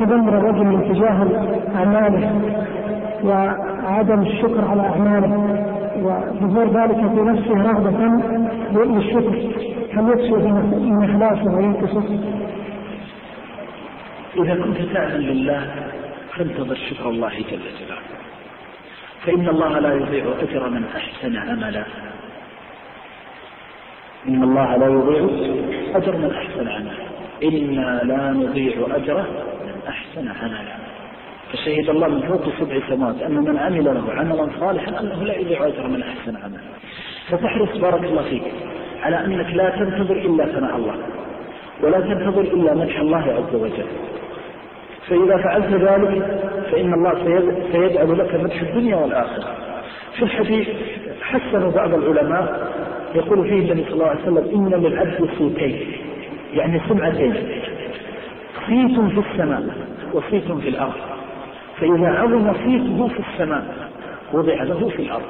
تذمر الرجل من تجاه أعماله وعدم الشكر على أعماله وظهور ذلك في نفسه رغبة للشكر، هل يفسد من إخلاصه وينقصه؟ إذا كنت تعمل لله فانتظر شكر الله جل جلاله، فإن الله لا يضيع أجر من أحسن عملا. إن الله لا يضيع أجر من أحسن عملا، إنا لا نضيع أجره من أحسن عملا. فشهد الله من فوق 7 سماوات أن من عمل له عملا صالحا أنه لا يضيع أجر من أحسن عملا. فتحرص بارك الله فيك على أنك لا تنتظر إلا ثناء الله ولا تنتظر إلا مدح الله عز وجل، فإذا فعلت ذلك فإن الله سيجعل لك مدح الدنيا والآخرة. في الحديث حسن بعض العلماء يقول فيه النبي صلى الله عليه وسلم إن للعبد صوتين، يعني سمعتين، صيت في السماء وصيت في الأرض، فإذا عظم صيته في السماء وضع له في الأرض.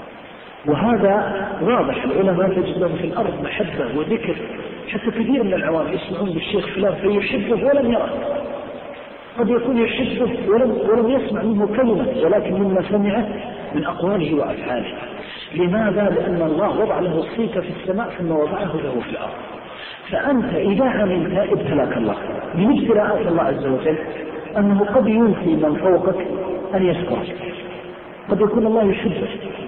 وهذا واضح، العلماء تجد لهم في الأرض محبة وذكر، حتى كثير من العوام يسمعون بالشيخ فلان فيحبه ولم يرى، قد يكون يحبه ولم يسمع منه كلمة، ولكن مما سمعه من أقواله وأفعاله. لماذا؟ لأن الله وضع له الصيت في السماء ثم وضعه له في الأرض. فأنت إذا عملت ابتلاك الله من ابتلاءات الله عز وجل أنه قد ينسي من فوقك أن يشكرك، قد يكون الله يحبك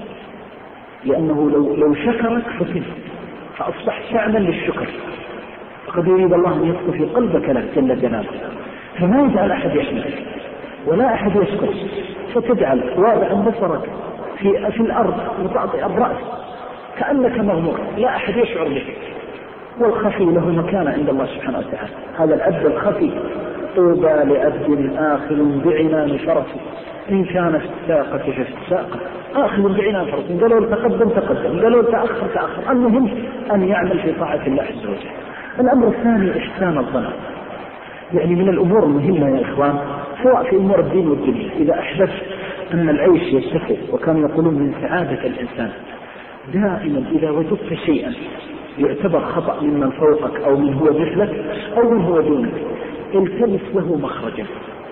لأنه لو شكرك فكنت فأصبحت تعمل للشكر، فقد يريد الله أن يصطفي في قلبك له جل جلاله، فما يجعل أحد يحمدك ولا أحد يشكرك، فتجعل واضعا بصرك في الأرض متعطئ الرأس كأنك مغمور، لا أحد يشعر بك. والخفي له مكانة عند الله سبحانه وتعالى. هذا العبد الخفي طوبى لعبد آخذ بعنان فرسه إن كان في الساقة ففي الساقة آخذ بعنان فرسه، قالوا تقدم قالوا تأخر. المهم أن يعمل في طاعة الله عز وجل. الأمر الثاني إحسان الظن، يعني من الأمور المهمة يا إخوان سواء في أمور الدين والدنيا. إذا أحدث أن العيش يتسع، وكانوا يقولون من سعادة الإنسان دائما إذا وجدت شيئا يعتبر خطأ ممن فوقك أو من هو مثلك أو من هو دونك التمس له مخرجا.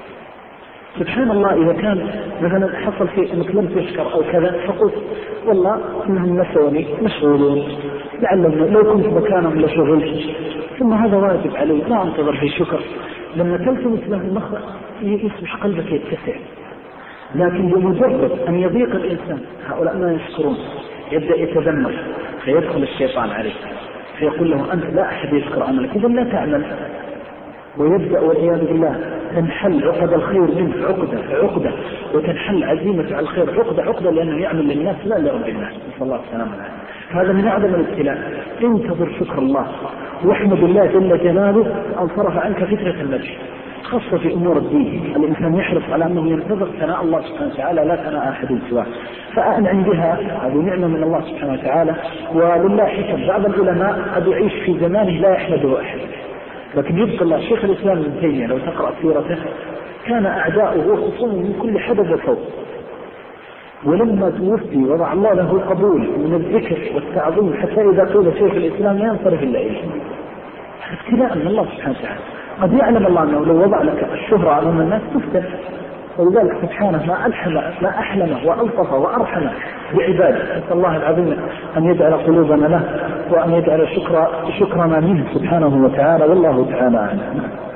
سبحان الله إذا كان مثلا حصل في أنك لم تشكر أو كذا فقلت والله إنهم نسوني مشغولون لعلهم لو كنت مكانهم لشغلت، ثم هذا واجب علي لا أنتظر في شكر. لما تلتمس له المخرج يصبح قلبك يتسع. لكن بمجرد أن يضيق الإنسان هؤلاء ما يشكرون يبدأ يتذمر فيدخل الشيطان عليه فيقول له أنت لا أحد يشكر عملك إذا لا تعمل، ويبدأ والعياذ بالله تنحل عقد الخير منه عقدة وتنحل عزيمة على الخير عقدة لأنه يعمل للناس لا لرب الناس، نسأل الله السلامة عليه. هذا من أعظم الابتلاء. انتظر شكر الله واحمد الله جل جلاله أن صرف عنك فترة المدح، خاصة في أمور الدين. الإنسان يحرص على أنه ينتظر ثناء الله سبحانه وتعالى لا ثناء أحد سواه، فأنعم بها، هذه نعمة من الله سبحانه وتعالى. ولله حكم، بعض العلماء قد يعيش في زمانه لا يحمده أحد، لكن يبقى الله. شيخ الإسلام ابن تيمية لو تقرأ سيرته كان أعداؤه خصوم من كل حدث وصوت، ولما توفي وضع الله له القبول من الذكر والتعظيم حتى إذا قيل شيخ الإسلام لا ينصرف إلا إليه. ابتلاء من الله سبحانه وتعالى. قد يعلم الله أنه لو وضع لك الشهرة أمام الناس تفتح، ولذلك سبحانه ما أحلمه وألطفه وأرحمه بعباده. نسأل الله العظيم أن يجعل قلوبنا له وأن يجعل شكرنا منه سبحانه وتعالى، والله تعالى عنه.